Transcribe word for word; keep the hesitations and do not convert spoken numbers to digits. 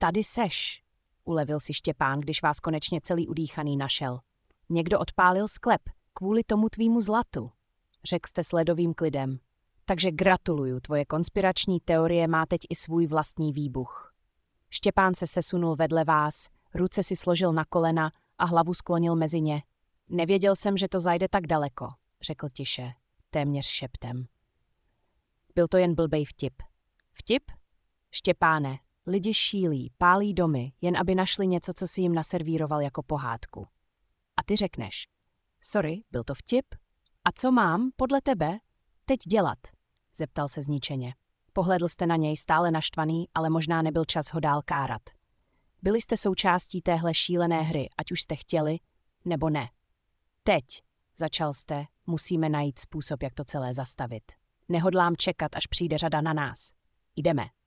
Tady seš, ulevil si Štěpán, když vás konečně celý udýchaný našel. Někdo odpálil sklep kvůli tomu tvýmu zlatu, řekl jste s ledovým klidem. Takže gratuluju, tvoje konspirační teorie má teď i svůj vlastní výbuch. Štěpán se sesunul vedle vás, ruce si složil na kolena a hlavu sklonil mezi ně. Nevěděl jsem, že to zajde tak daleko, řekl tiše, téměř šeptem. Byl to jen blbej vtip. Vtip? Štěpáne, lidi šílí, pálí domy, jen aby našli něco, co si jim naservíroval jako pohádku. A ty řekneš, sorry, byl to vtip? A co mám, podle tebe, teď dělat? Zeptal se zničeně. Pohledl jste na něj stále naštvaný, ale možná nebyl čas ho dál kárat. Byli jste součástí téhle šílené hry, ať už jste chtěli, nebo ne. Teď, začal jste, musíme najít způsob, jak to celé zastavit. Nehodlám čekat, až přijde řada na nás. Jdeme.